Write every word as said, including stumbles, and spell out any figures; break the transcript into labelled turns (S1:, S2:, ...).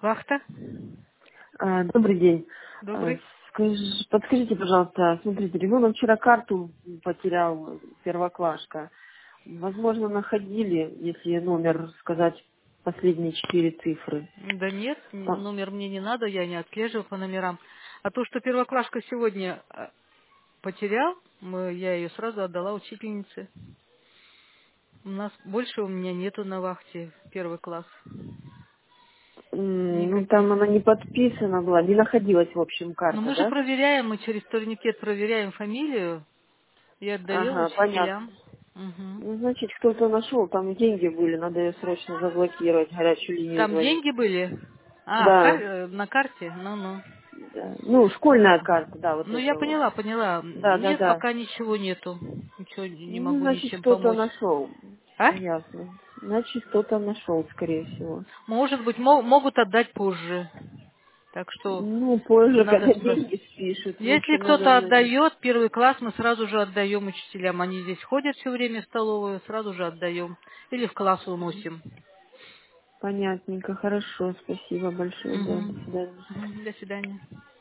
S1: Вахта?
S2: А, Добрый день. А,
S1: Добрый.
S2: скаж- Подскажите, пожалуйста, смотрите, ребенок вчера карту потерял, первоклашка. Возможно, находили, если номер сказать, последние четыре цифры.
S1: Да нет,
S2: Там-
S1: номер мне не надо, я не отслеживаю по номерам. А то, что первоклашка сегодня э, потерял, мы- я ее сразу отдала учительнице. У нас больше у меня нету на вахте первый класс.
S2: м, ну,
S1: Никаких.
S2: там она не подписана была, не находилась, в общем,
S1: Но
S2: карта,
S1: мы же
S2: да?
S1: проверяем, мы через турникет проверяем фамилию и отдаем
S2: Ага, понятно.
S1: учителям. Мгм.
S2: Ну, значит, кто-то нашел, там деньги были, надо ее срочно заблокировать, горячую линию
S1: Там
S2: звонить.
S1: деньги были? А, в кар-
S2: Да,
S1: э, на карте? Ну-ну.
S2: да. Ну, школьная карта, да, вот
S1: Ну, я
S2: это вот.
S1: поняла, поняла.
S2: Да, да,
S1: Нет,
S2: да.
S1: пока ничего нету. Ничего не
S2: Ну,
S1: могу
S2: значит,
S1: ничем
S2: кто-то
S1: помочь.
S2: нашел.
S1: А?
S2: Ясно. Значит, кто-то нашел, скорее всего.
S1: Может быть, мо- могут отдать позже. Так что
S2: Ну, позже,
S1: надо
S2: когда
S1: спросить.
S2: деньги спишут. В
S1: Если
S2: общем,
S1: кто-то
S2: наверное, нет.
S1: отдает первый класс, мы сразу же отдаем учителям. Они здесь ходят все время в столовую, сразу же отдаем. Или в класс уносим.
S2: Понятненько. Хорошо. Спасибо большое. Да, до
S1: Мгм.
S2: свидания.
S1: Мгм. До свидания.